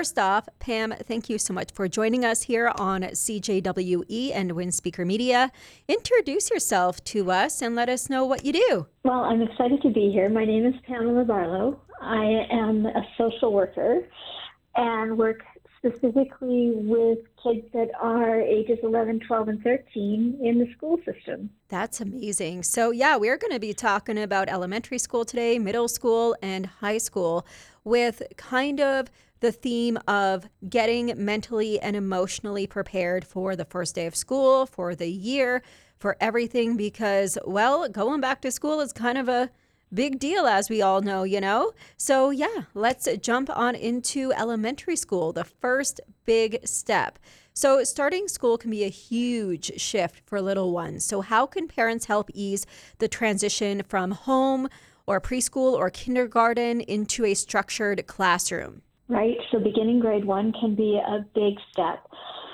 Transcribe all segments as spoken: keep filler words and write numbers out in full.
first off, Pam, thank you so much for joining us here on C J W E and Windspeaker Media. Introduce yourself to us and let us know what you do. Well, I'm excited to be here. My name is Pamela Barlow. I am a social worker and work specifically with kids that are ages eleven, twelve, and thirteen in the school system. That's amazing. So yeah, we're going to be talking about elementary school today, middle school, and high school with kind of the theme of getting mentally and emotionally prepared for the first day of school, for the year, for everything, because, well, going back to school is kind of a big deal, as we all know, you know? So yeah, let's jump on into elementary school, the first big step. So starting school can be a huge shift for little ones. So how can parents help ease the transition from home or preschool or kindergarten into a structured classroom? Right, so beginning grade one can be a big step.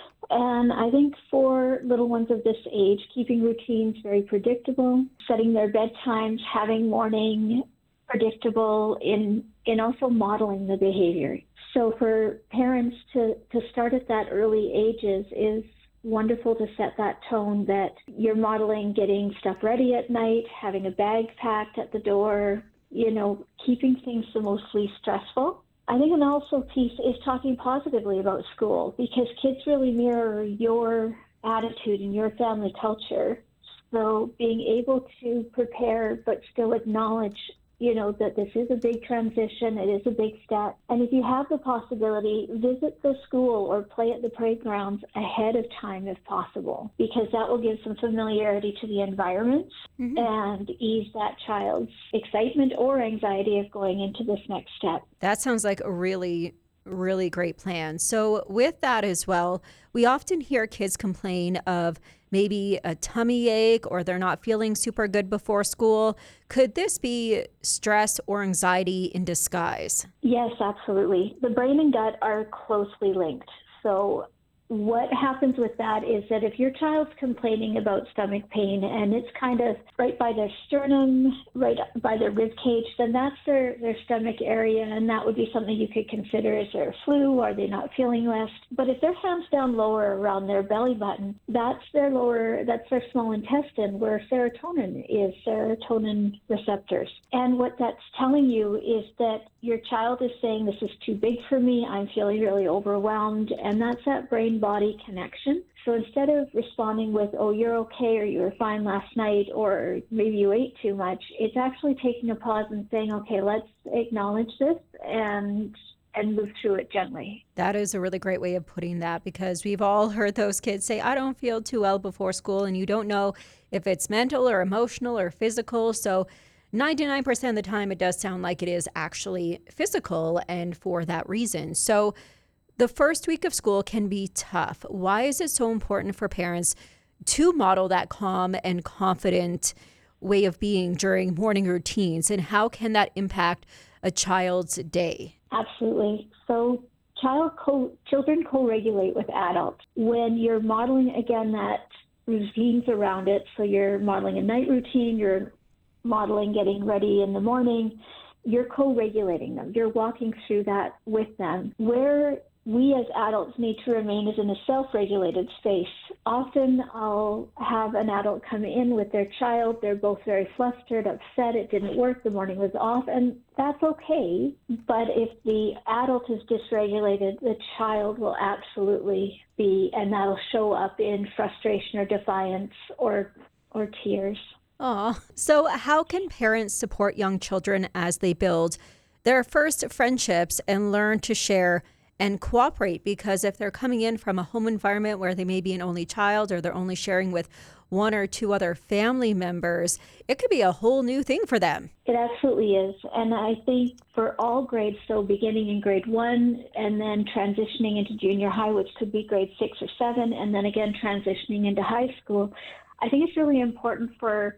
And I think for little ones of this age, keeping routines very predictable, setting their bedtimes, having morning predictable, in, in also modeling the behavior. So for parents to, to start at that early ages is wonderful to set that tone that you're modeling getting stuff ready at night, having a bag packed at the door, you know, keeping things the most least stressful. I think an also piece is talking positively about school, because kids really mirror your attitude and your family culture. So being able to prepare but still acknowledge, you know, that this is a big transition, it is a big step. And if you have the possibility, visit the school or play at the playgrounds ahead of time if possible, because that will give some familiarity to the environment mm-hmm. and ease that child's excitement or anxiety of going into this next step. That sounds like a really really great plan. So with that as well, we often hear kids complain of maybe a tummy ache or they're not feeling super good before school. Could this be stress or anxiety in disguise? Yes, absolutely. The brain and gut are closely linked. So what happens with that is that if your child's complaining about stomach pain and it's kind of right by their sternum, right by their rib cage, then that's their, their stomach area, and that would be something you could consider. Is there a flu? Are they not feeling well? But if their hands down lower around their belly button, that's their lower, that's their small intestine where serotonin is, serotonin receptors. And what that's telling you is that your child is saying, this is too big for me, I'm feeling really overwhelmed, and that's that brain-body connection. So instead of responding with, oh, you're okay, or you were fine last night, or maybe you ate too much, it's actually taking a pause and saying, okay, let's acknowledge this and and move through it gently. That is a really great way of putting that, because we've all heard those kids say, I don't feel too well before school, and you don't know if it's mental or emotional or physical. So ninety-nine percent of the time, it does sound like it is actually physical, and for that reason. So the first week of school can be tough. Why is it so important for parents to model that calm and confident way of being during morning routines, and how can that impact a child's day? Absolutely. So child co- children co-regulate with adults. When you're modeling, again, that routines around it, so you're modeling a night routine, you're modeling getting ready in the morning, you're co-regulating them. You're walking through that with them. Where we as adults need to remain is in a self-regulated space. Often I'll have an adult come in with their child. They're both very flustered, upset, it didn't work, the morning was off, and that's okay. But if the adult is dysregulated, the child will absolutely be, and that'll show up in frustration or defiance or or tears. Oh, so how can parents support young children as they build their first friendships and learn to share and cooperate? Because if they're coming in from a home environment where they may be an only child, or they're only sharing with one or two other family members, it could be a whole new thing for them. It absolutely is. And I think for all grades, so beginning in grade one and then transitioning into junior high, which could be grade six or seven, and then again transitioning into high school, I think it's really important for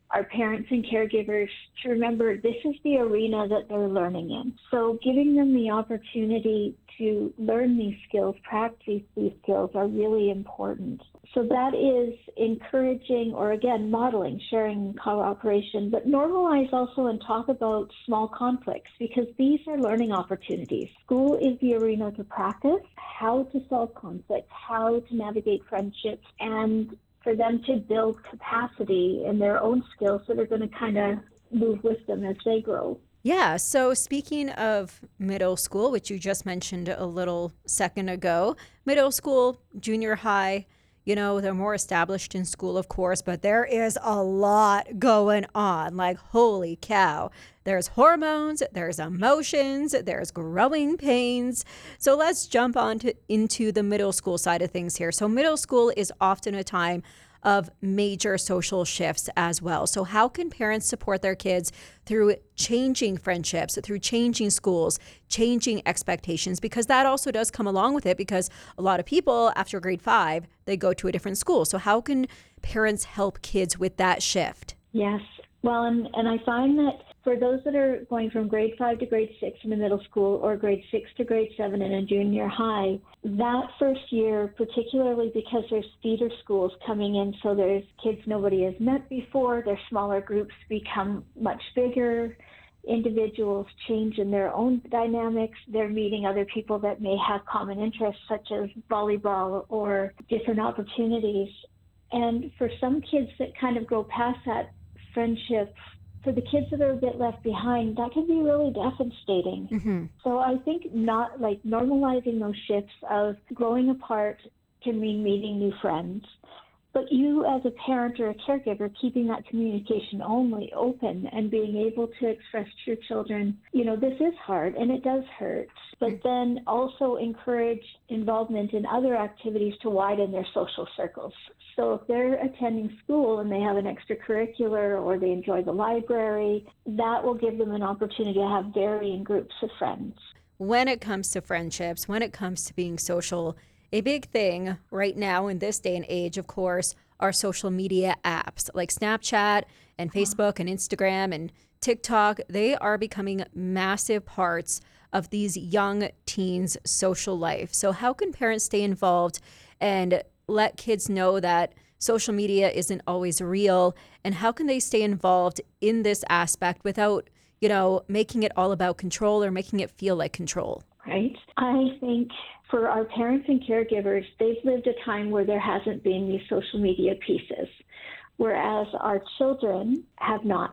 our parents and caregivers to remember this is the arena that they're learning in. So giving them the opportunity to learn these skills, practice these skills are really important. So that is encouraging, or again, modeling, sharing, cooperation, but normalize also and talk about small conflicts, because these are learning opportunities. School is the arena to practice how to solve conflicts, how to navigate friendships, and for them to build capacity in their own skills that are going to kind of move with them as they grow. Yeah. So speaking of middle school, which you just mentioned a little second ago, middle school, junior high, you know, they're more established in school, of course, but there is a lot going on. Like, holy cow. There's hormones, there's emotions, there's growing pains. So let's jump on to, into the middle school side of things here. So middle school is often a time of major social shifts as well. So how can parents support their kids through changing friendships, through changing schools, changing expectations? Because that also does come along with it, because a lot of people after grade five, they go to a different school. So how can parents help kids with that shift? Yes. Well, and, and I find that for those that are going from grade five to grade six in a middle school, or grade six to grade seven in a junior high, that first year, particularly because there's feeder schools coming in, so there's kids nobody has met before, their smaller groups become much bigger, individuals change in their own dynamics, they're meeting other people that may have common interests, such as volleyball or different opportunities. And for some kids that kind of go past that friendship, for the kids that are a bit left behind, that can be really devastating. Mm-hmm. So I think not like normalizing those shifts of growing apart can mean meeting new friends. But you as a parent or a caregiver, keeping that communication only open and being able to express to your children, you know, this is hard and it does hurt, but then also encourage involvement in other activities to widen their social circles. So if they're attending school and they have an extracurricular or they enjoy the library, that will give them an opportunity to have varying groups of friends. When it comes to friendships, when it comes to being social, a big thing right now in this day and age, of course, are social media apps like Snapchat and Facebook and Instagram and TikTok. They are becoming massive parts of these young teens' social life. So how can parents stay involved and let kids know that social media isn't always real? And how can they stay involved in this aspect without, you know, making it all about control or making it feel like control? Right. I think for our parents and caregivers, they've lived a time where there hasn't been these social media pieces, whereas our children have not.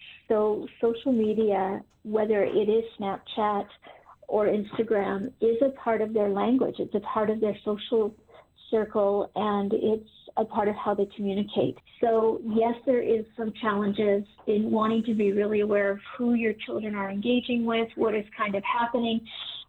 So social media, whether it is Snapchat or Instagram, is a part of their language. It's a part of their social circle, and it's a part of how they communicate. So yes, there is some challenges in wanting to be really aware of who your children are engaging with, what is kind of happening.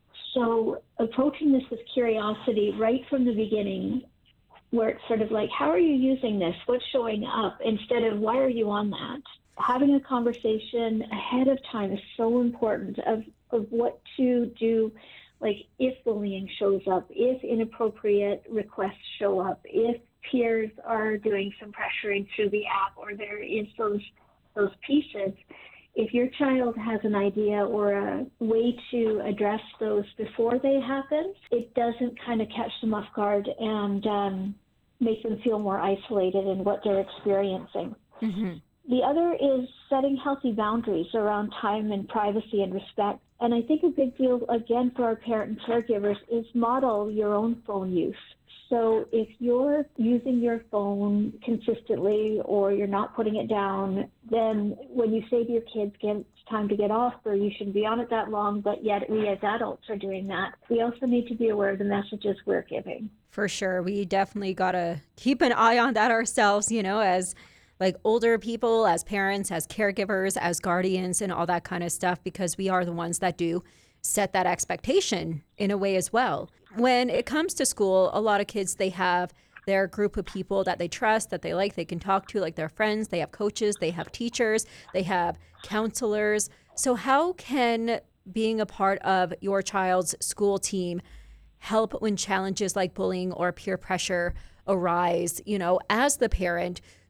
So approaching this with curiosity right from the beginning, where it's sort of like, how are you using this? What's showing up? Instead of, why are you on that? Having a conversation ahead of time is so important of, of what to do, like if bullying shows up, if inappropriate requests show up, if peers are doing some pressuring through the app, or there is those those pieces. If your child has an idea or a way to address those before they happen, it doesn't kind of catch them off guard and um, make them feel more isolated in what they're experiencing. Mm-hmm. The other is setting healthy boundaries around time and privacy and respect. And I think a big deal, again, for our parent and caregivers is model your own phone use. So if you're using your phone consistently or you're not putting it down, then when you say to your kids, it's time to get off, or you shouldn't be on it that long, but yet we as adults are doing that, we also need to be aware of the messages we're giving. For sure. We definitely got to keep an eye on that ourselves, you know, as like older people, as parents, as caregivers, as guardians, and all that kind of stuff, because we are the ones that do set that expectation in a way as well. When it comes to school, a lot of kids, they have their group of people that they trust, that they like, they can talk to, like their friends. They have coaches, they have teachers, they have counselors. So how can being a part of your child's school team help when challenges like bullying or peer pressure arise, you know, as the parent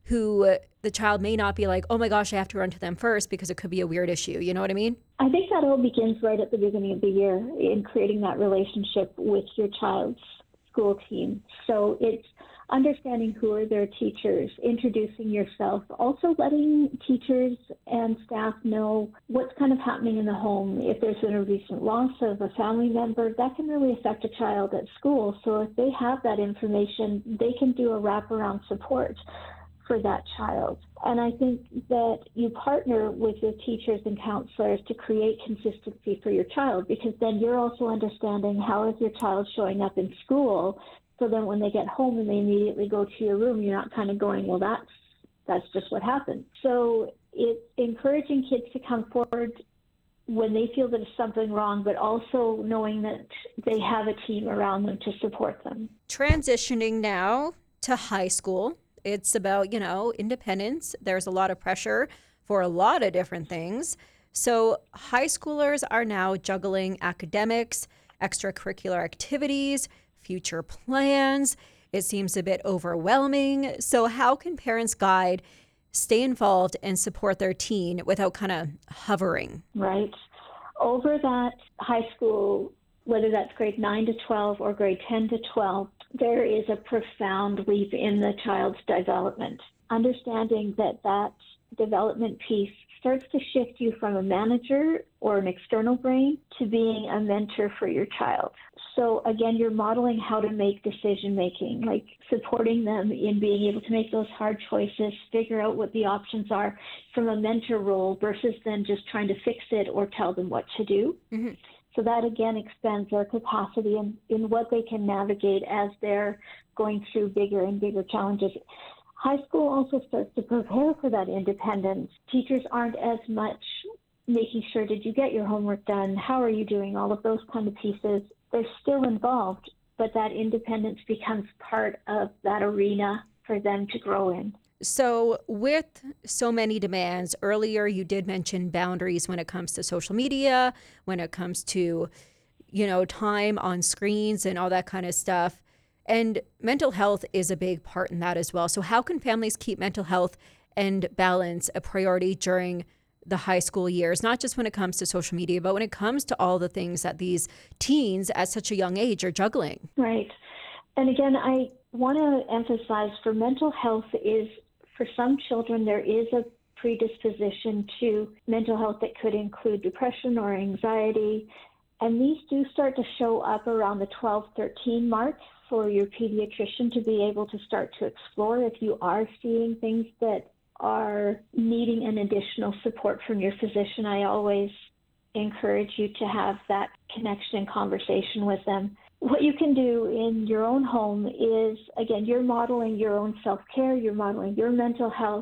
who uh, the child may not be like, oh my gosh, I have to run to them first because it could be a weird issue. You know what I mean? I think that all begins right at the beginning of the year in creating that relationship with your child's school team. So it's understanding who are their teachers, introducing yourself, also letting teachers and staff know what's kind of happening in the home. If there's been a recent loss of a family member, that can really affect a child at school. So if they have that information, they can do a wraparound support for that child. And I think that you partner with your teachers and counselors to create consistency for your child, because then you're also understanding how is your child showing up in school, so then when they get home and they immediately go to your room, you're not kind of going, well, that's that's just what happened. So it's encouraging kids to come forward when they feel that there's something wrong, but also knowing that they have a team around them to support them. Transitioning now to high school. It's about, you know, independence. There's a lot of pressure for a lot of different things. So high schoolers are now juggling academics, extracurricular activities, future plans. It seems a bit overwhelming. So how can parents guide, stay involved, and support their teen without kind of hovering? Right. Over that high school, whether that's grade nine to twelve or grade ten to twelve, there is a profound leap in the child's development. Understanding that that development piece starts to shift you from a manager or an external brain to being a mentor for your child. So again, you're modeling how to make decision making, like supporting them in being able to make those hard choices, figure out what the options are from a mentor role versus then just trying to fix it or tell them what to do. Mm-hmm. So that again expands their capacity in, in what they can navigate as they're going through bigger and bigger challenges. High school also starts to prepare for that independence. Teachers aren't as much making sure, did you get your homework done? How are you doing? All of those kind of pieces. They're still involved, but that independence becomes part of that arena for them to grow in. So with so many demands, earlier you did mention boundaries when it comes to social media, when it comes to, you know, time on screens and all that kind of stuff. And mental health is a big part in that as well. So how can families keep mental health and balance a priority during the high school years, not just when it comes to social media, but when it comes to all the things that these teens at such a young age are juggling? Right. And again, I want to emphasize for mental health is, for some children, there is a predisposition to mental health that could include depression or anxiety. And these do start to show up around the twelve, thirteen mark for your pediatrician to be able to start to explore if you are seeing things that are needing an additional support from your physician. I always encourage you to have that connection and conversation with them. What you can do in your own home is, again, you're modeling your own self-care, you're modeling your mental health,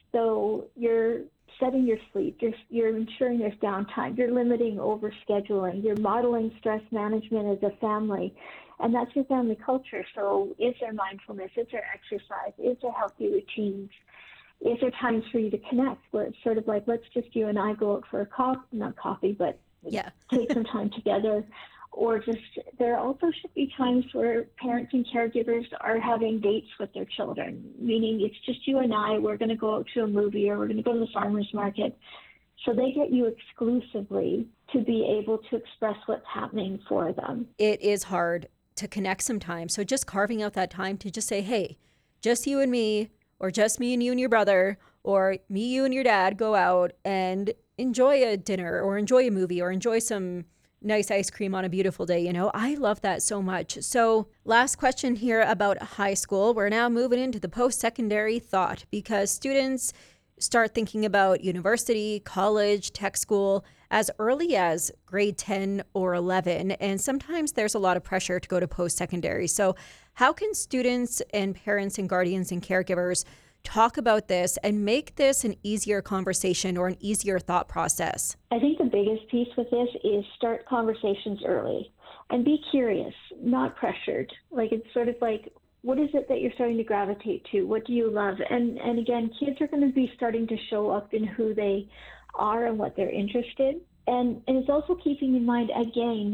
so you're setting your sleep, you're, you're ensuring there's downtime, you're limiting overscheduling, you're modeling stress management as a family, and that's your family culture. So is there mindfulness, is there exercise, is there healthy routines? Is there times for you to connect where it's sort of like, let's just you and I go out for a coffee, not coffee, but yeah. take some time together. Or just, there also should be times where parents and caregivers are having dates with their children, meaning it's just you and I, we're going to go out to a movie or we're going to go to the farmer's market. So they get you exclusively to be able to express what's happening for them. It is hard to connect sometimes. So just carving out that time to just say, hey, just you and me, or just me and you and your brother, or me, you and your dad go out and enjoy a dinner or enjoy a movie or enjoy some nice ice cream on a beautiful day. You know, I love that so much. So last question here about high school. We're now moving into the post-secondary thought, because students start thinking about university, college, tech school as early as grade ten or eleven. And sometimes there's a lot of pressure to go to post-secondary. So how can students and parents and guardians and caregivers talk about this and make this an easier conversation or an easier thought process? I think the biggest piece with this is start conversations early and be curious, not pressured. Like, it's sort of like, what is it that you're starting to gravitate to? What do you love? And and again, kids are going to be starting to show up in who they are and what they're interested. And, and it's also keeping in mind, again,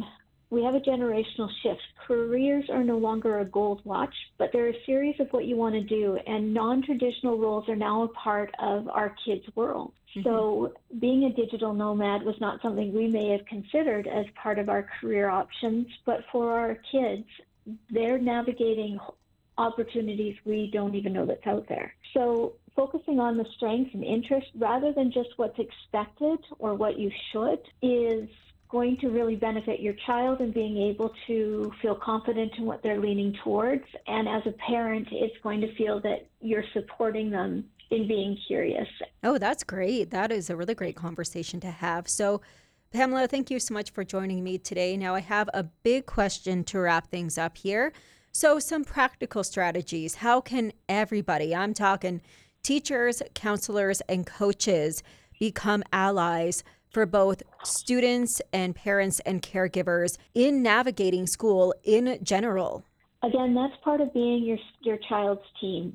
we have a generational shift. Careers are no longer a gold watch, but they're a series of what you want to do, and non-traditional roles are now a part of our kids' world. Mm-hmm. So being a digital nomad was not something we may have considered as part of our career options, but for our kids, they're navigating opportunities we don't even know that's out there. So focusing on the strengths and interests rather than just what's expected or what you should is going to really benefit your child in being able to feel confident in what they're leaning towards. And as a parent, it's going to feel that you're supporting them in being curious. Oh, that's great. That is a really great conversation to have. So, Pamela, thank you so much for joining me today. Now, I have a big question to wrap things up here. So, some practical strategies. How can everybody, I'm talking teachers, counselors, and coaches, become allies for both students and parents and caregivers in navigating school in general? Again, that's part of being your your child's team.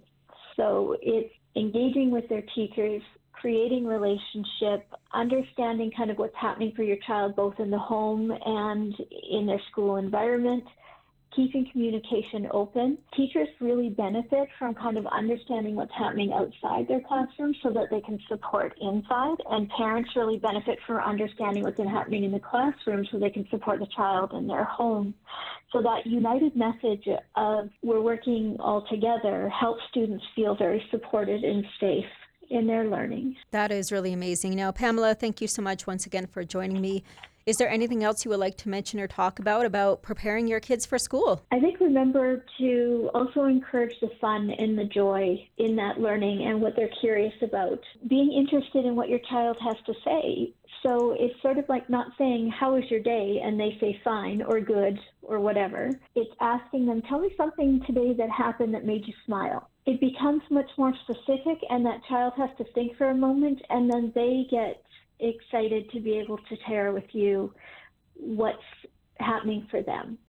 So it's engaging with their teachers, creating relationship, understanding kind of what's happening for your child both in the home and in their school environment, keeping communication open. Teachers really benefit from kind of understanding what's happening outside their classroom so that they can support inside, and parents really benefit from understanding what's happening in the classroom so they can support the child in their home. So that united message of we're working all together helps students feel very supported and safe in their learning. That is really amazing. Now, Pamela, thank you so much once again for joining me. Is there anything else you would like to mention or talk about about preparing your kids for school? I think remember to also encourage the fun and the joy in that learning and what they're curious about. Being interested in what your child has to say. So it's sort of like not saying, how was your day? And they say fine or good or whatever. It's asking them, tell me something today that happened that made you smile. It becomes much more specific, and that child has to think for a moment, and then they get excited to be able to share with you what's happening for them.